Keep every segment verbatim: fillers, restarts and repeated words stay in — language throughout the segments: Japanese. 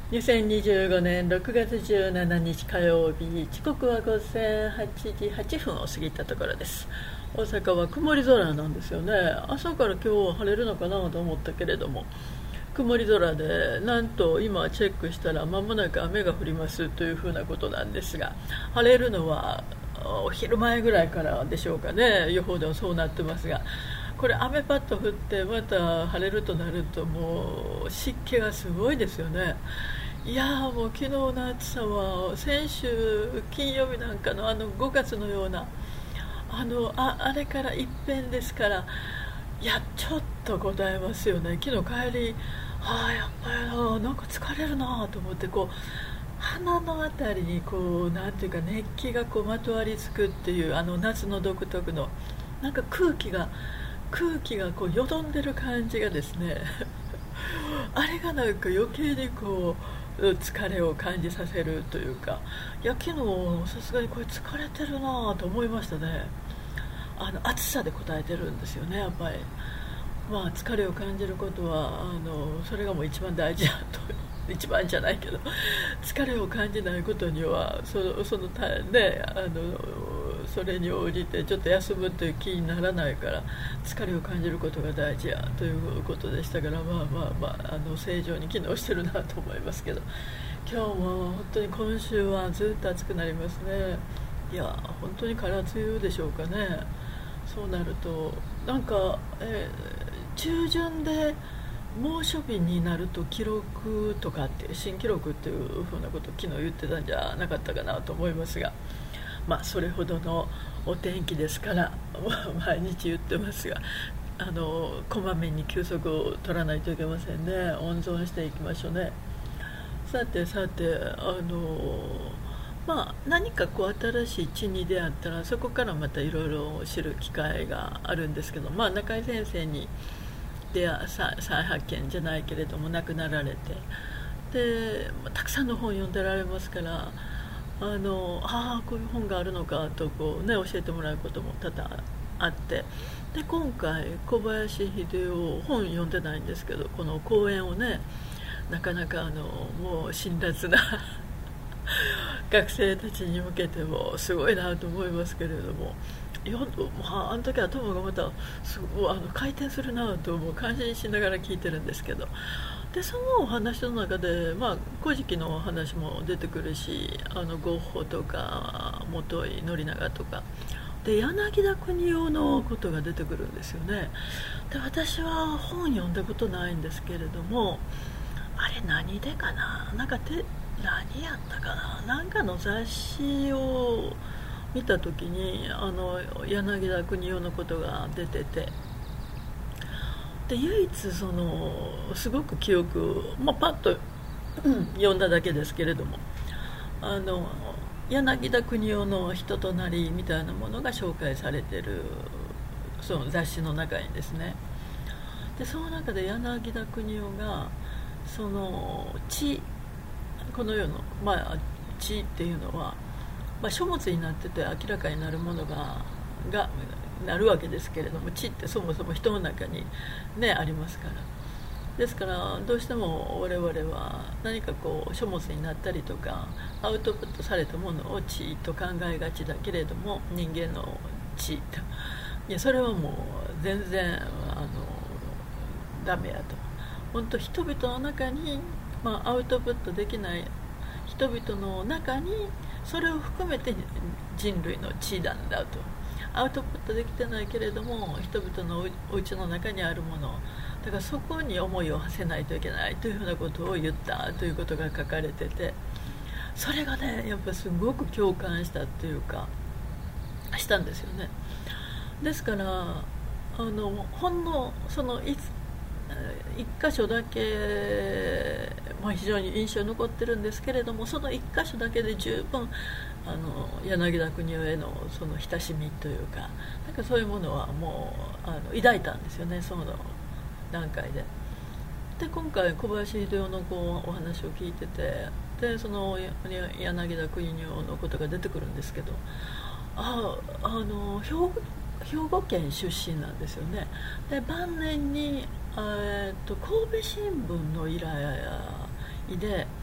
にせんにじゅうごねんろくがつじゅうしちにち火曜日、時刻はごぜんはちじはっぷんを過ぎたところです。大阪は曇り空なんですよね。朝から今日は晴れるのかなと思ったけれども、曇り空で、なんと今チェックしたら間もなく雨が降りますというふうなことなんですが、晴れるのはお昼前ぐらいからでしょうかね。予報ではそうなってますが、これ雨パッと降ってまた晴れるとなると、もう湿気がすごいですよね。いやー、もう昨日の暑さは先週金曜日なんかのあのごがつのようなあの あ, あれから一変ですから、いやちょっとこたえますよね。昨日帰り、ああやっぱりな、なんか疲れるなと思って、こう鼻のあたりにこうなんていうか熱気がこうまとわりつくっていう、あの夏の独特のなんか空気が空気がこうよどんでる感じがですねあれがなんか余計にこう疲れを感じさせるというか、いや昨日さすがにこれ疲れてるなと思いましたね。あの暑さで答えてるんですよね、やっぱり。まあ疲れを感じることはあのそれがもう一番大事だと一番じゃないけど、疲れを感じないことにはそのそのた、ね、あのそれに応じてちょっと休むという気にならないから、疲れを感じることが大事やということでしたから、まあまあまあ、あの正常に機能してるなと思いますけど、今日も本当に今週はずっと暑くなりますね。いや本当に空梅雨でしょうかね。そうなるとなんか、えー、中旬で猛暑日になると記録とかって新記録っていうふうなことを昨日言ってたんじゃなかったかなと思いますが、まあそれほどのお天気ですから毎日言ってますが、あのこまめに休息を取らないといけませんね。温存していきましょうね。さてさて、あのまあ何かこう新しい地に出会ったらそこからまたいろいろ知る機会があるんですけど、まあ中井先生にで再発見じゃないけれども亡くなられて、でたくさんの本を読んでられますから、あのあこういう本があるのかとこう、ね、教えてもらうことも多々あって、で今回小林秀夫本読んでないんですけど、この講演をね、なかなかあのもう辛辣な学生たちに向けてもすごいなと思いますけれども、よあの時頭がまたすごいあの回転するなともう感心しながら聞いてるんですけど、でそのお話の中で、まあ、古事記のお話も出てくるし、あのゴッホとか本井宣長とかで柳田国男のことが出てくるんですよね。で私は本読んだことないんですけれども、あれ何でかな、なんかて何やったかな、なんかの雑誌を見た時にあの柳田国男のことが出てて、で唯一そのすごく記憶、まあ、パッと、うん、読んだだけですけれども、あの柳田国男の人となりみたいなものが紹介されてるその雑誌の中にですね、でその中で柳田国男がその地、この世の、まあ、地っていうのは、まあ、書物になってて明らかになるものががなるわけですけれども、知ってそもそも人の中に、ね、ありますから、ですからどうしても我々は何かこう書物になったりとかアウトプットされたものを知と考えがちだけれども、人間の知いやそれはもう全然あのダメやと。本当人々の中に、まあ、アウトプットできない人々の中にそれを含めて人類の知なんだと。アウトプットできてないけれども人々のお家の中にあるものだから、そこに思いを馳せないといけないというふうなことを言ったということが書かれてて、それがねやっぱすごく共感したっていうかしたんですよね。ですからあのほんのそのいつ一箇所だけ、まあ、非常に印象に残ってるんですけれども、その一箇所だけで十分あの柳田国男へのその親しみというか、なんかそういうものはもうあの抱いたんですよね、その段階で。で今回小林秀夫のこうお話を聞いてて、でその柳田国男のことが出てくるんですけど、ああの兵庫兵庫県出身なんですよね。で晩年にえー、と神戸新聞の依頼で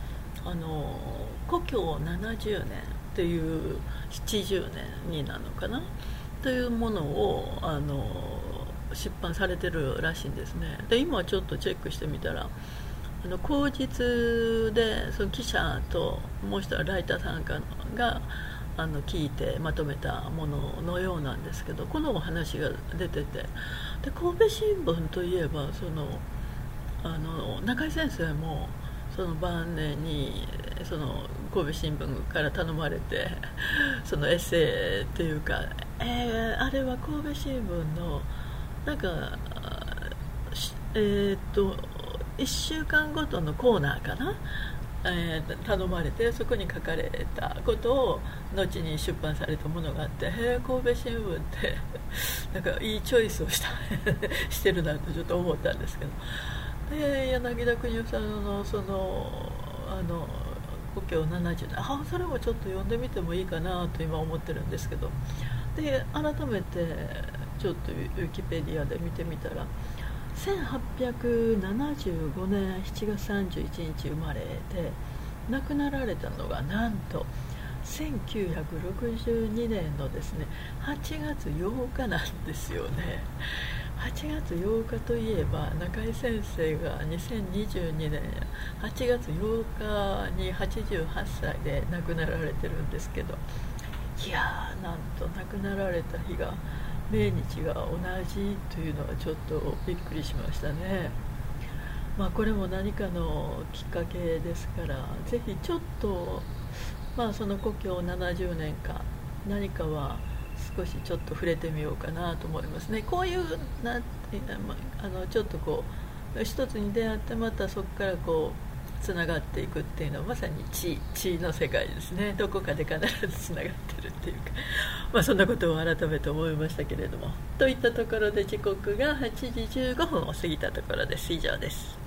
あの故郷ななじゅうねんというななじゅうねんになるのかなというものをあの出版されてるらしいんですね。で今ちょっとチェックしてみたら、あの口実でその記者ともう一人はライターさんかがあの聞いてまとめたもののようなんですけど、このお話が出てて、で神戸新聞といえばそのあの中井先生もその晩年にその神戸新聞から頼まれてそのエッセイというか、えー、あれは神戸新聞のなんかえー、っといっしゅうかんごとのコーナーかな、えー、頼まれてそこに書かれたことを後に出版されたものがあって、へえ神戸新聞ってなんかいいチョイスをしたしてるなとちょっと思ったんですけど、で柳田邦夫さんのそのあの故郷ななじゅうねん、あそれもちょっと読んでみてもいいかなと今思ってるんですけど、で改めてちょっとウィキペディアで見てみたらせんはっぴゃくななじゅうごねんしちがつさんじゅういちにち生まれで、亡くなられたのがなんとせんきゅうひゃくろくじゅうにねんのですねはちがつようかなんですよね。はちがつようかといえば中井先生がにせんにじゅうにねんはちがつようかにはちじゅうはっさいで亡くなられてるんですけど、いやーなんと亡くなられた日が命日が同じというのはちょっとびっくりしましたね。まあ、これも何かのきっかけですから、ぜひちょっと、まあ、その故郷ななじゅうねんか何かは少しちょっと触れてみようかなと思いますね。こういうなあのちょっとこう一つに出会ってまたそこからこうつながっていくっていうのはまさに地地の世界ですね。どこかで必ずつながってるっていうか、まあ、そんなことを改めて思いましたけれども、といったところで時刻がはちじじゅうごふんを過ぎたところです。以上です。